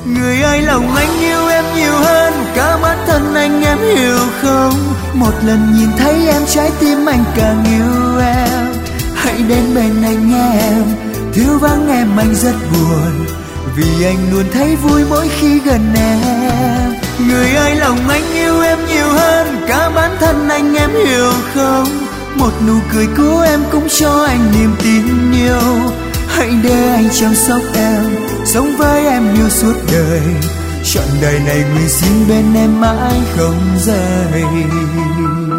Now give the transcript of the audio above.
Người ơi, lòng anh yêu em nhiều hơn cả bản thân anh, em hiểu không? Một lần nhìn thấy em, trái tim anh càng yêu em. Hãy đến bên anh nhé em, thiếu vắng em anh rất buồn, vì anh luôn thấy vui mỗi khi gần em. Người ơi, lòng anh yêu em nhiều hơn cả bản thân anh, em hiểu không? Một nụ cười của em cũng cho anh niềm tin yêu. Hãy để anh chăm sóc em, sống với em yêu suốt đời, trọn đời này nguyện xin bên em mãi không rời.